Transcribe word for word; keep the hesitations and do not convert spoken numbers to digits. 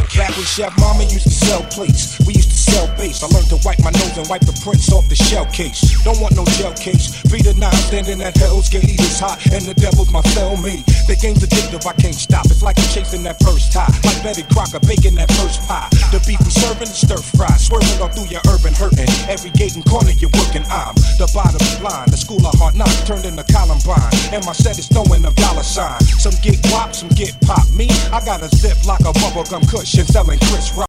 Back when Chef Mama used to sell plates, we used to sell bass. I learned to wipe my nose and wipe the prints off the shell case. Don't want no gel case. Three to nine standing at Hell's Gate. It's hot and the devil's my cellmate. The game's addictive, I can't stop. It's like I'm chasing that first tie. Like Betty Crocker baking that first pie. The beef we serving is stir fry. Swerving all through your urban hurting. Every gate and corner you're working, I'm the bottom line. The school of hard knocks turned into Columbine. And my set is throwing a dollar sign. Some get wop, some get pop. Me, I got a zip like a bubblegum cushion selling Chris Rock.